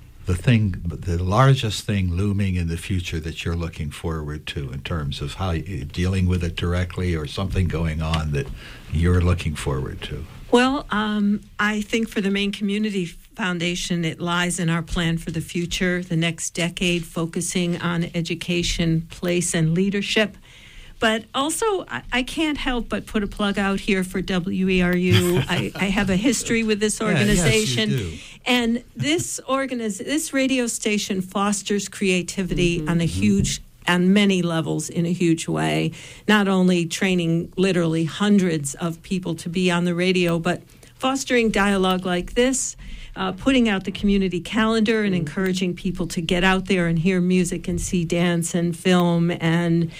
largest thing looming in the future that you're looking forward to in terms of how you're dealing with it directly, or something going on that you're looking forward to? Well, I think for the Maine Community Foundation, it lies in our plan for the future, the next decade, focusing on education, place, and leadership. But also, I can't help but put a plug out here for WERU. I have a history with this organization. Yes, you do. And this radio station fosters creativity on many levels in a huge way, not only training literally hundreds of people to be on the radio, but fostering dialogue like this, putting out the community calendar and encouraging people to get out there and hear music and see dance and film. And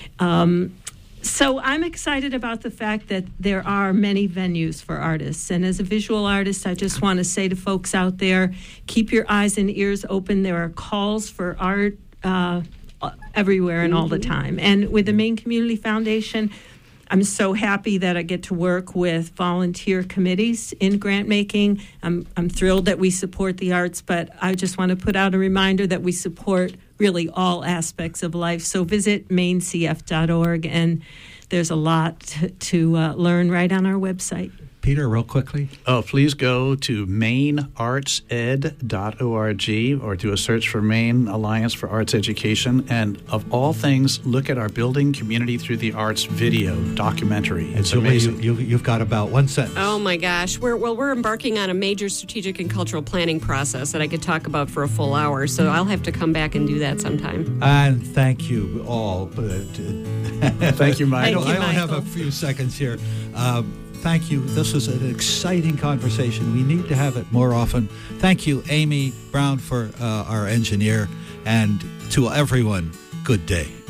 so I'm excited about the fact that there are many venues for artists. And as a visual artist, I just want to say to folks out there, keep your eyes and ears open. There are calls for art everywhere and all the time. And with the Maine Community Foundation, I'm so happy that I get to work with volunteer committees in grant making. I'm thrilled that we support the arts, but I just want to put out a reminder that we support really all aspects of life. So visit mainecf.org, and there's a lot to learn right on our website. Peter, real quickly. Oh, please go to maineartsed.org or do a search for Maine Alliance for Arts Education. And of all things, look at our Building Community Through the Arts video documentary. It's amazing. You've got about one sentence. Oh, my gosh. We're embarking on a major strategic and cultural planning process that I could talk about for a full hour, so I'll have to come back and do that sometime. And thank you all. Thank you, Michael. I only have a few seconds here. Thank you. This was an exciting conversation. We need to have it more often. Thank you, Amy Brown, for our engineer. And to everyone, good day.